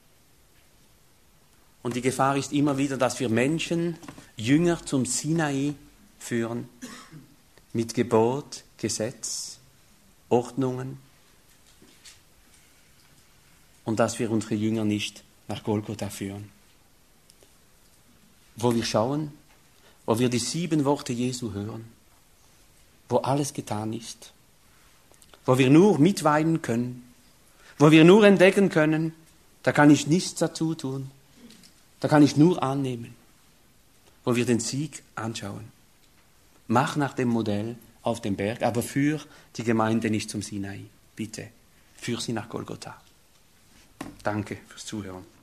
Und die Gefahr ist immer wieder, dass wir Menschen, Jünger zum Sinai führen, mit Gebot, Gesetz, Ordnungen, und dass wir unsere Jünger nicht nach Golgotha führen. Wo wir schauen, wo wir die 7 Worte Jesu hören, wo alles getan ist, wo wir nur mitweinen können, wo wir nur entdecken können, Da kann ich nichts dazu tun. Da kann ich nur annehmen, wo wir den Sieg anschauen. Mach nach dem Modell auf dem Berg, aber führ die Gemeinde nicht zum Sinai. Bitte, führ sie nach Golgotha. Danke fürs Zuhören.